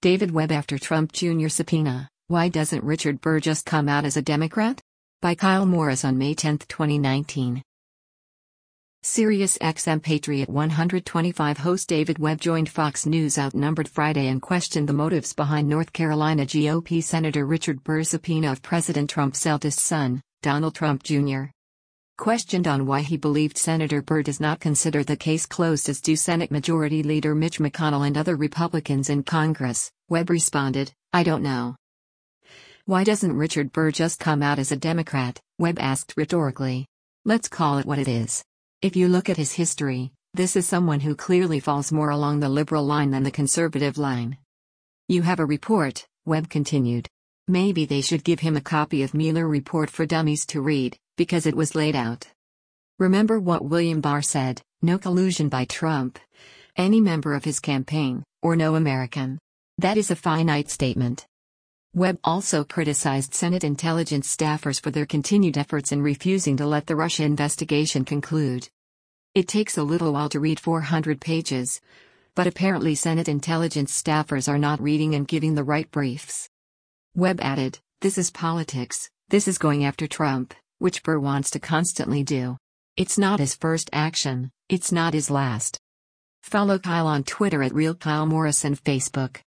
David Webb after Trump Jr. subpoena, why doesn't Richard Burr just come out as a Democrat? By Kyle Morris on May 10, 2019. Sirius XM Patriot 125 host David Webb joined Fox News Outnumbered Friday and questioned the motives behind North Carolina GOP Senator Richard Burr's subpoena of President Trump's eldest son, Donald Trump Jr. Questioned on why he believed Senator Burr does not consider the case closed as do Senate Majority Leader Mitch McConnell and other Republicans in Congress, Webb responded, "I don't know." Why doesn't Richard Burr just come out as a Democrat? Webb asked rhetorically. Let's call it what it is. If you look at his history, this is someone who clearly falls more along the liberal line than the conservative line. You have a report, Webb continued. Maybe they should give him a copy of Mueller Report for Dummies to read, because it was laid out. Remember what William Barr said, no collusion by Trump, any member of his campaign, or no American. That is a finite statement. Webb also criticized Senate intelligence staffers for their continued efforts in refusing to let the Russia investigation conclude. It takes a little while to read 400 pages. But apparently Senate intelligence staffers are not reading and giving the right briefs. Webb added, this is politics, this is going after Trump, which Burr wants to constantly do. It's not his first action, it's not his last. Follow Kyle on Twitter at RealKyleMorris and Facebook.